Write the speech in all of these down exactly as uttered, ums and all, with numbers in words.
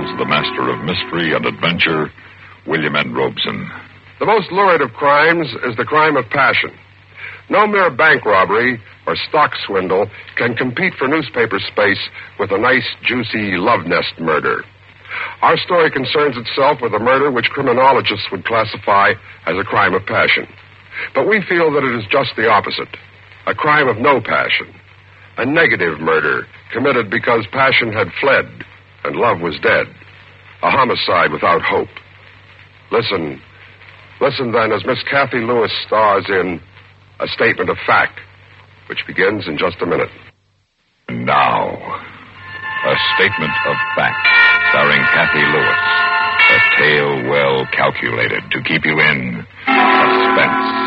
Files, the master of mystery and adventure, William N. Robeson. The most lurid of crimes is the crime of passion. No mere bank robbery or stock swindle can compete for newspaper space with a nice, juicy love nest murder. Our story concerns itself with a murder which criminologists would classify as a crime of passion. But we feel that it is just the opposite, a crime of no passion, a negative murder committed because passion had fled and love was dead, a homicide without hope. Listen, listen then as Miss Kathy Lewis stars in A Statement of Fact, which begins in just a minute. And now, A Statement of Fact, starring Kathy Lewis. A tale well calculated to keep you in suspense.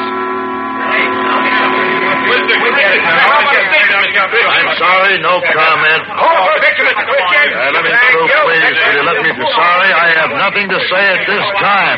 I'm sorry, no comment. Oh, Uh, let me through, please. Will you let me be sorry? I have nothing to say at this time.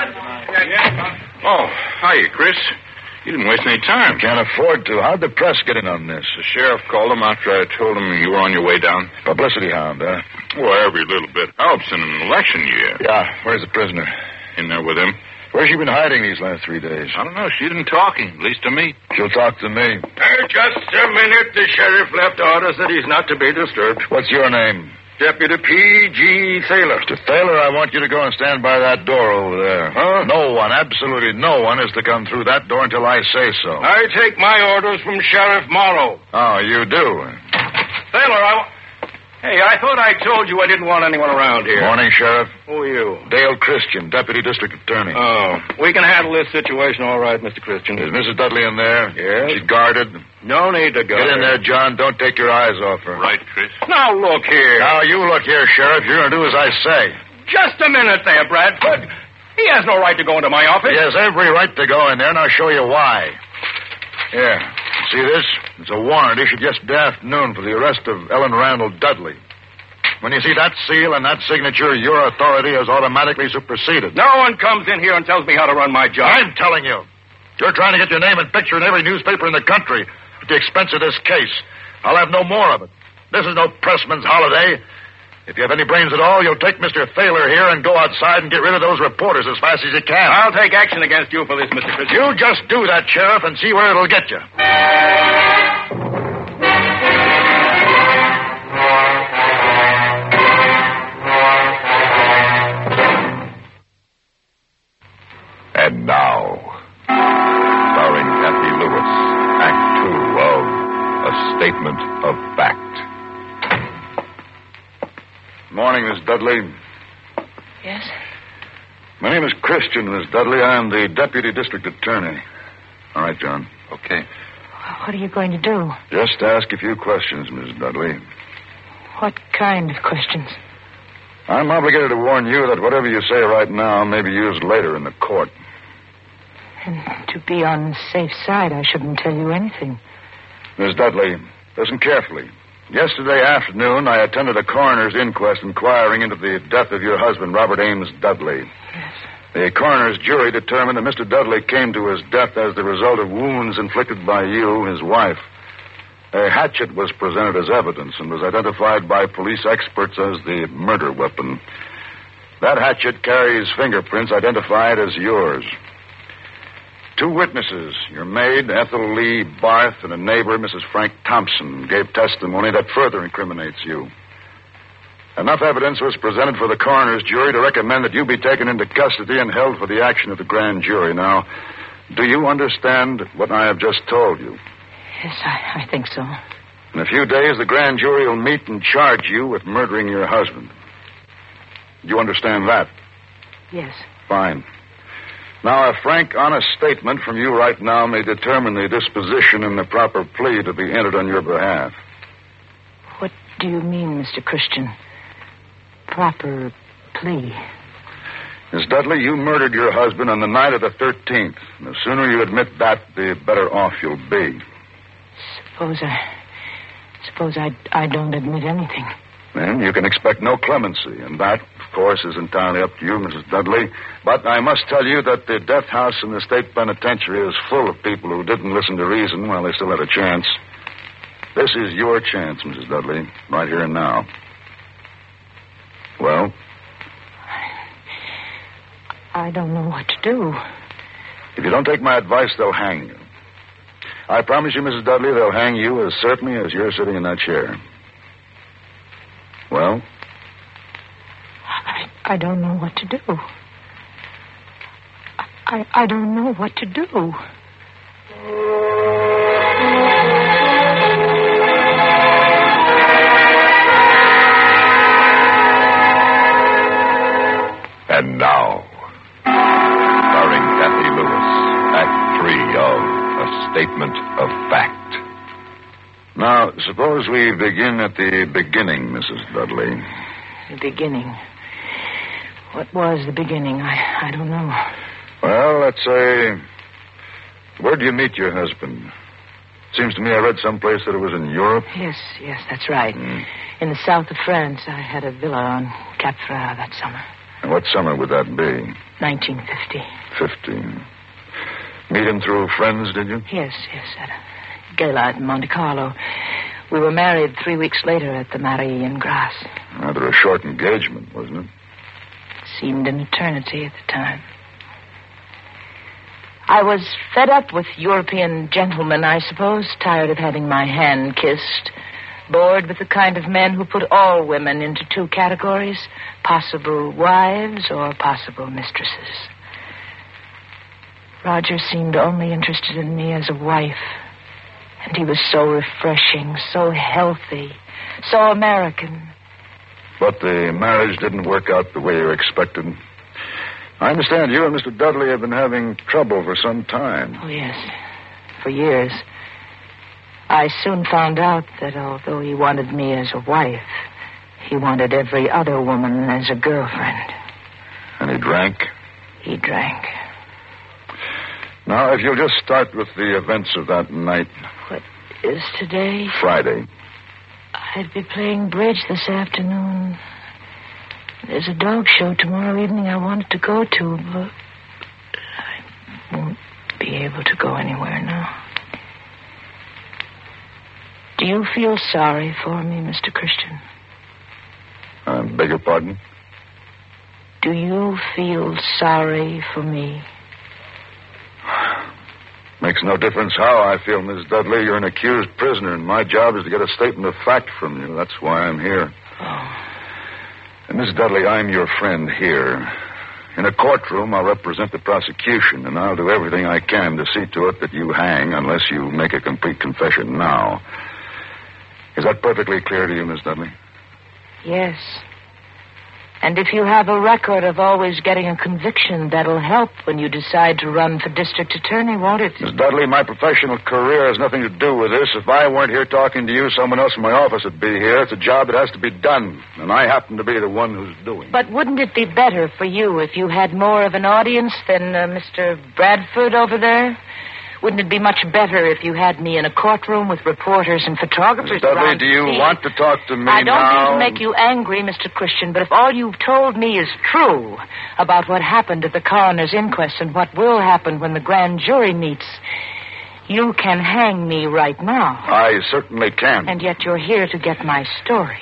Oh, hiya, Chris. You didn't waste any time. Can't afford to. How'd the press get in on this? The sheriff called him after I told him you were on your way down. Publicity hound, huh? Well, every little bit helps in an election year. Yeah. Where's the prisoner? In there with him. Where's she been hiding these last three days? I don't know. She didn't talk, at least to me. She'll talk to me. Uh, just a minute. The sheriff left orders that he's not to be disturbed. What's your name? Deputy P G Thaler. Mister Thaler, I want you to go and stand by that door over there. Huh? No one, absolutely no one, is to come through that door until I say so. I take my orders from Sheriff Morrow. Oh, you do? Thaler, I... Hey, I thought I told you I didn't want anyone around here. Morning, Sheriff. Who are you? Dale Christian, Deputy District Attorney. Oh, we can handle this situation all right, Mister Christian. Is Missus Dudley in there? Yes. She's guarded? No need to go. Get in there, John. Don't take your eyes off her. Right, Chris. Now, look here. Now, you look here, Sheriff. You're going to do as I say. Just a minute there, Bradford. He has no right to go into my office. He has every right to go in there, and I'll show you why. Here. See this? It's a warrant issued yesterday afternoon for the arrest of Ellen Randall Dudley. When you see that seal and that signature, your authority is automatically superseded. No one comes in here and tells me how to run my job. I'm telling you. You're trying to get your name and picture in every newspaper in the country at the expense of this case. I'll have no more of it. This is no pressman's holiday. If you have any brains at all, you'll take Mister Thaler here and go outside and get rid of those reporters as fast as you can. I'll take action against you for this, Mister Christian. You just do that, Sheriff, and see where it'll get you. And now, starring Kathy Lewis, Act Two of A Statement of Fact. Morning, Miss Dudley. Yes? My name is Christian, Miss Dudley. I am the Deputy District Attorney. All right, John. Okay. What are you going to do? Just ask a few questions, Miss Dudley. What kind of questions? I'm obligated to warn you that whatever you say right now may be used later in the court. And to be on the safe side, I shouldn't tell you anything. Miss Dudley, listen carefully. Yesterday afternoon, I attended a coroner's inquest inquiring into the death of your husband, Robert Ames Dudley. Yes. The coroner's jury determined that Mister Dudley came to his death as the result of wounds inflicted by you, his wife. A hatchet was presented as evidence and was identified by police experts as the murder weapon. That hatchet carries fingerprints identified as yours. Two witnesses, your maid, Ethel Lee Barth, and a neighbor, Missus Frank Thompson, gave testimony that further incriminates you. Enough evidence was presented for the coroner's jury to recommend that you be taken into custody and held for the action of the grand jury. Now, do you understand what I have just told you? Yes, I, I think so. In a few days, the grand jury will meet and charge you with murdering your husband. Do you understand that? Yes. Fine. Now, a frank, honest statement from you right now may determine the disposition and the proper plea to be entered on your behalf. What do you mean, Mister Christian? Proper plea? Miss Dudley, you murdered your husband on the night of the thirteenth. And the sooner you admit that, the better off you'll be. Suppose I... Suppose I, I don't admit anything. Then you can expect no clemency, and that, of course, is entirely up to you, Missus Dudley. But I must tell you that the death house in the state penitentiary is full of people who didn't listen to reason while they still had a chance. This is your chance, Missus Dudley, right here and now. Well? I don't know what to do. If you don't take my advice, they'll hang you. I promise you, Missus Dudley, they'll hang you as certainly as you're sitting in that chair. Well? I, I don't know what to do. I, I don't know what to do. And now, starring Kathy Lewis, Act Three of A Statement of Fact. Now, suppose we begin at the beginning, Missus Dudley. The beginning. What was the beginning? I, I don't know. Well, let's say... Where do you meet your husband? Seems to me I read someplace that it was in Europe. Yes, yes, that's right. Mm. In the south of France, I had a villa on Cap Ferrat that summer. And what summer would that be? nineteen fifty. Fifteen. Meet him through friends, did you? Yes, yes, at a gala at Monte Carlo. We were married three weeks later at the Marie in Grasse. Rather a short engagement, wasn't it? It seemed an eternity at the time. I was fed up with European gentlemen, I suppose, tired of having my hand kissed, bored with the kind of men who put all women into two categories, possible wives or possible mistresses. Roger seemed only interested in me as a wife, and he was so refreshing, so healthy, so American. But the marriage didn't work out the way you expected. I understand you and Mister Dudley have been having trouble for some time. Oh, yes, for years. I soon found out that although he wanted me as a wife, he wanted every other woman as a girlfriend. And he drank? He drank. Now, if you'll just start with the events of that night. What is today? Friday. I'd be playing bridge this afternoon. There's a dog show tomorrow evening I wanted to go to, but I won't be able to go anywhere now. Do you feel sorry for me, Mister Christian? I beg your pardon? Do you feel sorry for me? Makes no difference how I feel, Miss Dudley. You're an accused prisoner, and my job is to get a statement of fact from you. That's why I'm here. Oh. And Miss Dudley, I'm your friend here. In a courtroom, I'll represent the prosecution, and I'll do everything I can to see to it that you hang unless you make a complete confession now. Is that perfectly clear to you, Miss Dudley? Yes. And if you have a record of always getting a conviction, that'll help when you decide to run for district attorney, won't it? Miss Dudley, my professional career has nothing to do with this. If I weren't here talking to you, someone else in my office would be here. It's a job that has to be done, and I happen to be the one who's doing it. But wouldn't it be better for you if you had more of an audience than uh, Mister Bradford over there? Wouldn't it be much better if you had me in a courtroom with reporters and photographers Miss Dudley, around do you to see? want to talk to me I don't now? mean to make you angry, Mister Christian, but if all you've told me is true about what happened at the coroner's inquest and what will happen when the grand jury meets, you can hang me right now. I certainly can. And yet you're here to get my story.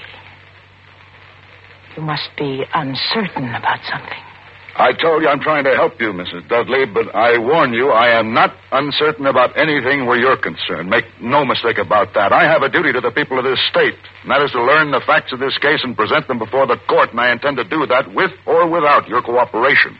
You must be uncertain about something. I told you I'm trying to help you, Missus Dudley, but I warn you, I am not uncertain about anything where you're concerned. Make no mistake about that. I have a duty to the people of this state, and that is to learn the facts of this case and present them before the court, and I intend to do that with or without your cooperation.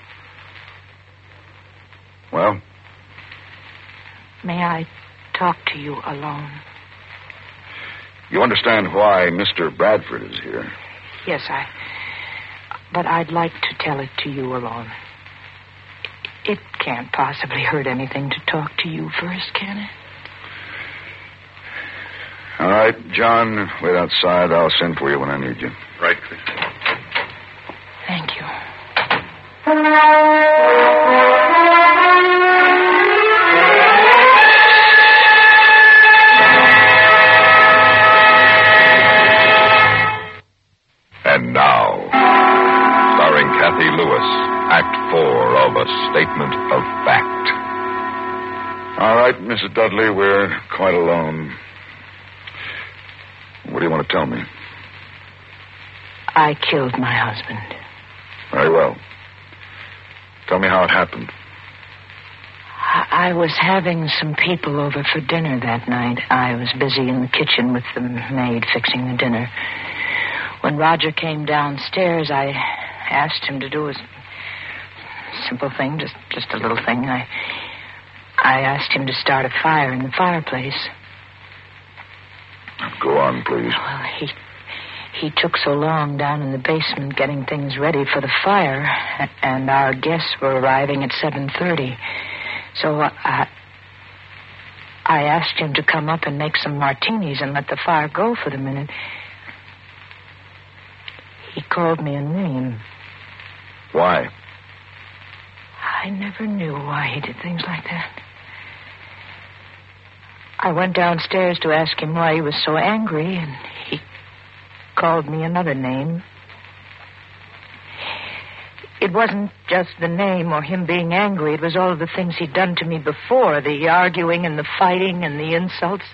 Well? May I talk to you alone? You understand why Mister Bradford is here? Yes, I... But I'd like to tell it to you alone. It can't possibly hurt anything to talk to you first, can it? All right, John, wait outside. I'll send for you when I need you. Right, Chris. Thank you. And now, starring Kathy Lewis, Act Four of A Statement of Fact. All right, Missus Dudley, we're quite alone. What do you want to tell me? I killed my husband. Very well. Tell me how it happened. I-, I was having some people over for dinner that night. I was busy in the kitchen with the maid fixing the dinner. When Roger came downstairs, I asked him to do a simple thing, just, just a little thing. I, I asked him to start a fire in the fireplace. Go on, please. Well, he... He took so long down in the basement getting things ready for the fire, and our guests were arriving at seven thirty. So I, I asked him to come up and make some martinis and let the fire go for the minute. He called me a name. Why? I never knew why he did things like that. I went downstairs to ask him why he was so angry, and he called me another name. It wasn't just the name or him being angry. It was all of the things he'd done to me before, the arguing and the fighting and the insults.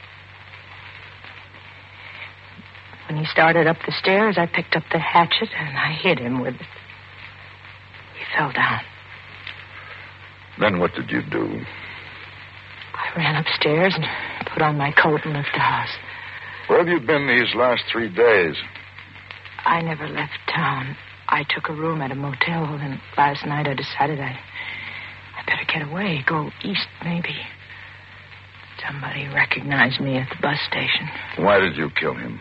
When he started up the stairs, I picked up the hatchet and I hit him with it. He fell down. Then what did you do? I ran upstairs and put on my coat and left the house. Where have you been these last three days? I never left town. I took a room at a motel, and last night I decided I, I better get away, go east, maybe. Somebody recognized me at the bus station. Why did you kill him?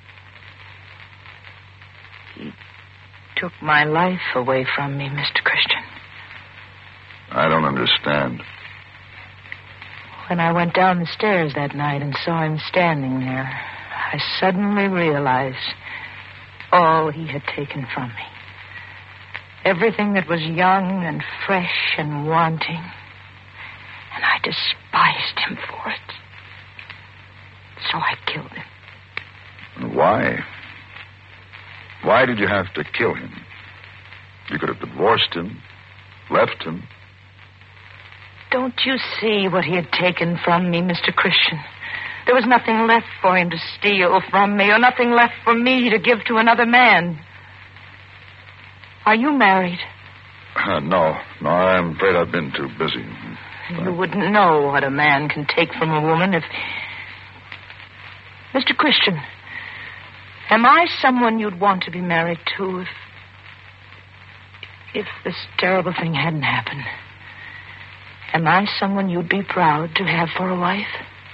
He took my life away from me, Mister Christian. I don't understand. When I went down the stairs that night and saw him standing there, I suddenly realized all he had taken from me. Everything that was young and fresh and wanting. And I despised him for it. So I killed him. And why? Why did you have to kill him? You could have divorced him, left him. Don't you see what he had taken from me, Mister Christian? There was nothing left for him to steal from me, or nothing left for me to give to another man. Are you married? Uh, no. No, I'm afraid I've been too busy. You wouldn't know what a man can take from a woman if... Mister Christian, am I someone you'd want to be married to if... if this terrible thing hadn't happened? Am I someone you'd be proud to have for a wife?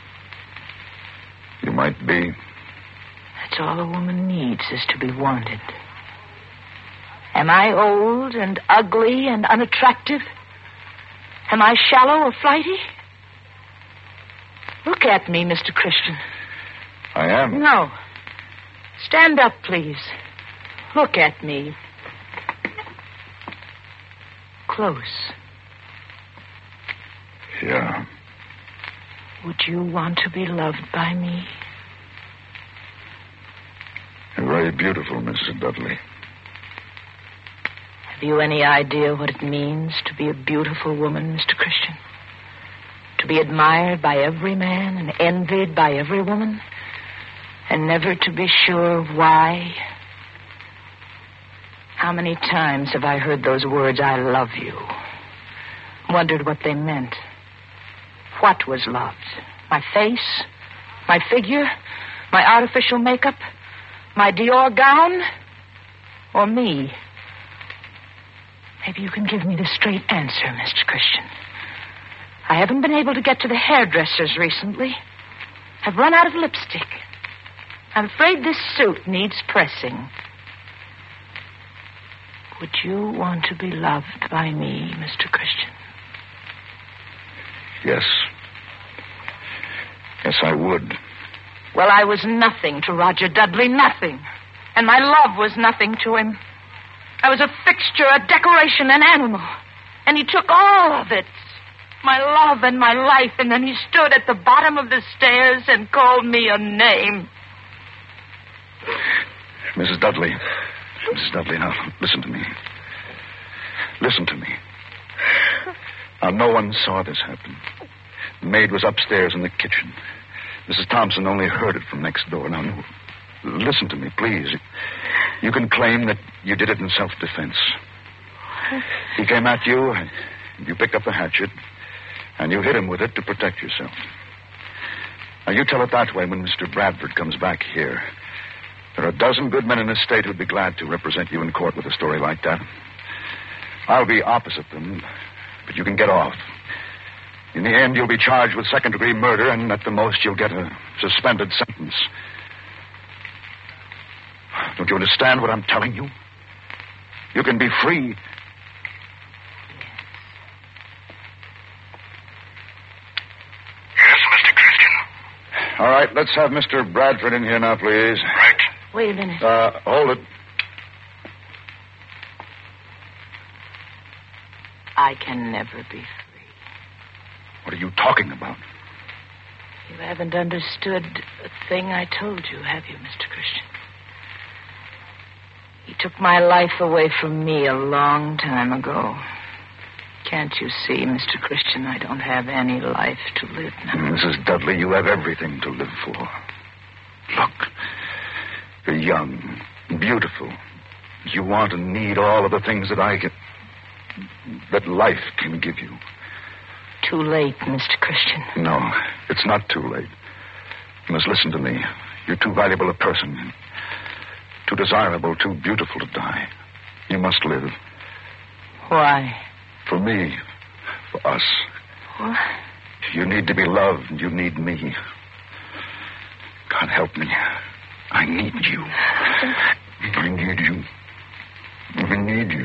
You might be. That's all a woman needs, is to be wanted. Am I old and ugly and unattractive? Am I shallow or flighty? Look at me, Mister Christian. I am. No. Stand up, please. Look at me. Close. Yeah. Would you want to be loved by me? You're very beautiful, Missus Dudley. Have you any idea what it means to be a beautiful woman, Mister Christian? To be admired by every man and envied by every woman, and never to be sure of why? How many times have I heard those words, I love you? Wondered what they meant. What was loved? My face? My figure? My artificial makeup? My Dior gown? Or me? Maybe you can give me the straight answer, Mister Christian. I haven't been able to get to the hairdressers recently. I've run out of lipstick. I'm afraid this suit needs pressing. Would you want to be loved by me, Mister Christian? Yes. Yes, I would. Well, I was nothing to Roger Dudley, nothing. And my love was nothing to him. I was a fixture, a decoration, an animal. And he took all of it. My love and my life, and then he stood at the bottom of the stairs and called me a name. Missus Dudley. Missus Dudley, now, listen to me. Listen to me. Now, no one saw this happen. The maid was upstairs in the kitchen. Missus Thompson only heard it from next door. Now, no, listen to me, please. You can claim that you did it in self-defense. He came at you, and you picked up the hatchet, and you hit him with it to protect yourself. Now, you tell it that way when Mister Bradford comes back here. There are a dozen good men in this state who'd be glad to represent you in court with a story like that. I'll be opposite them, but you can get off. In the end, you'll be charged with second-degree murder, and at the most, you'll get a suspended sentence. Don't you understand what I'm telling you? You can be free. Yes, Mister Christian. All right, let's have Mister Bradford in here now, please. Right. Wait a minute. Uh, hold it. I can never be free. What are you talking about? You haven't understood a thing I told you, have you, Mister Christian? He took my life away from me a long time ago. Can't you see, Mister Christian, I don't have any life to live now. Missus Dudley, you have everything to live for. Look, you're young, beautiful. You want and need all of the things that I can... that life can give you. Too late, Mister Christian. No, it's not too late. You must listen to me. You're too valuable a person. Too desirable, too beautiful to die. You must live. Why? For me. For us. What? You need to be loved. You need me. God help me. I need you. I need you. I need you.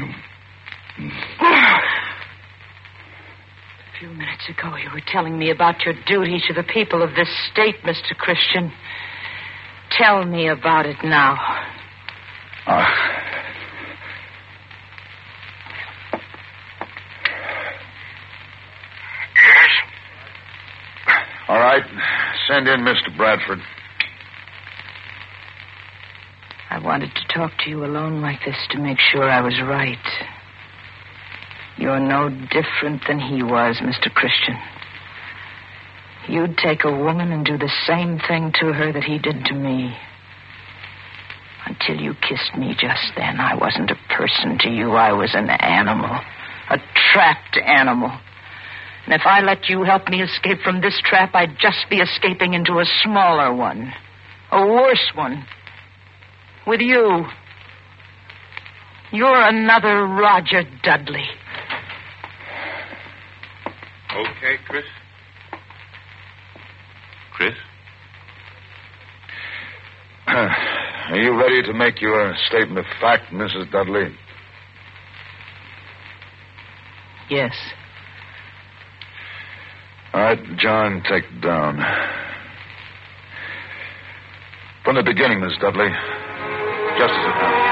A few minutes ago, you were telling me about your duty to the people of this state, Mister Christian. Tell me about it now. Ah. Yes? All right. Send in Mister Bradford. I wanted to talk to you alone like this to make sure I was right. You're no different than he was, Mister Christian. You'd take a woman and do the same thing to her that he did to me. Until you kissed me just then, I wasn't a person to you. I was an animal. A trapped animal. And if I let you help me escape from this trap, I'd just be escaping into a smaller one. A worse one. With you. You're another Roger Dudley. Okay, Chris? Chris? Are you ready to make your statement of fact, Missus Dudley? Yes. All right, John, take it down. From the beginning, Miss Dudley. Just as it happened.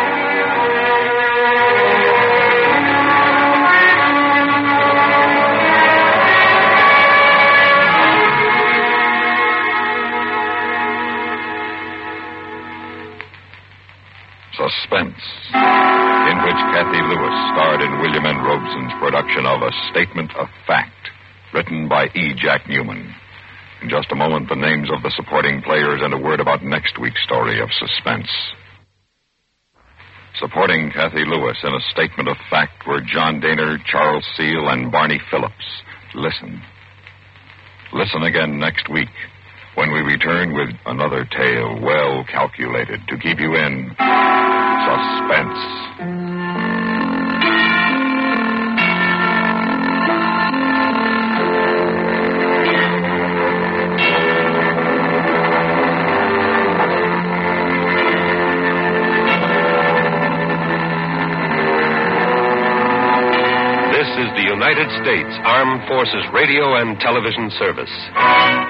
Suspense, in which Kathy Lewis starred in William N. Robeson's production of A Statement of Fact, written by E. Jack Newman. In just a moment, the names of the supporting players and a word about next week's story of suspense. Supporting Kathy Lewis in A Statement of Fact were John Daner, Charles Seal, and Barney Phillips. Listen. Listen again next week, when we return with another tale well calculated to keep you in suspense. This is the United States Armed Forces Radio and Television Service.